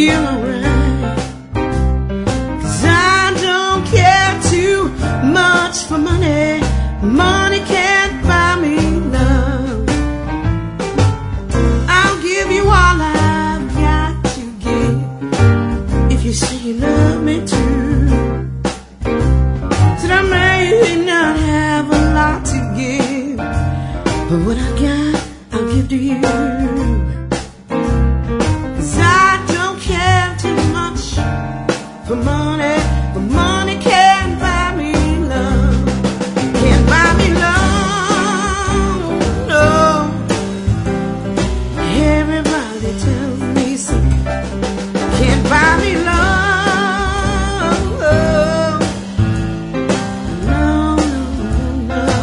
feel alright. 'Cause I don't care too much for money. Money can't buy me love. I'll give you all I've got to give if you say you love me too. Said I may not have a lot to give, but what I got I'll give to you. 'Cause I don't care too much for money, but money can't buy me love. Can't buy me love, no. Everybody tells me so. Can't buy me love, no, no, no.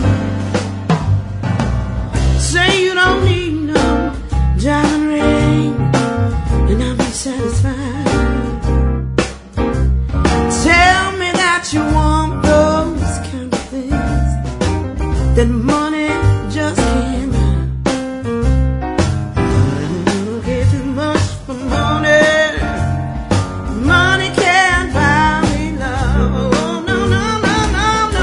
Say you don't need no diamond ring, and I'll be satisfied. Tell me that you want those kind of things that money just can't buy. I don't care too much for money. Money can't buy me love. Oh, no, no, no, no, no.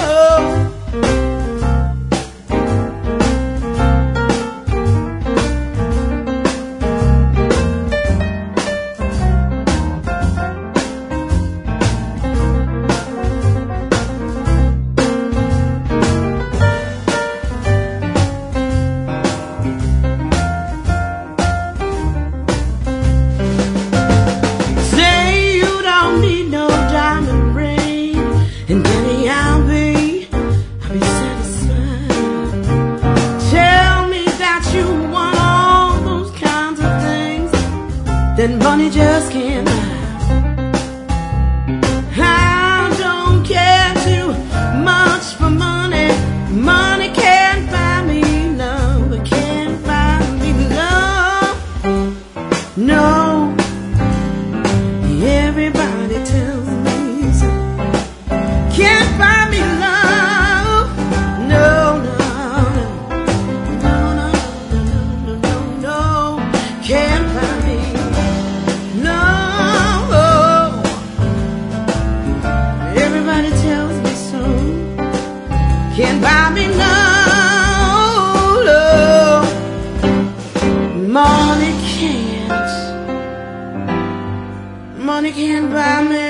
Say you don't need no diamond ring, and Daddy, I'll be satisfied. Tell me that you want all those kinds of things that money just can't buy. I don't care too much for money. Money can't buy me love. It can't buy me love, no. Everybody tells me so. Can't buy me love, no, no, no, no, no, no, no, no. Can't buy me love. Everybody tells me so. Can't buy me love, love. Money can't. Money can't buy me.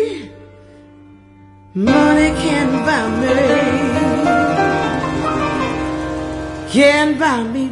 Money can't buy me. Can't buy me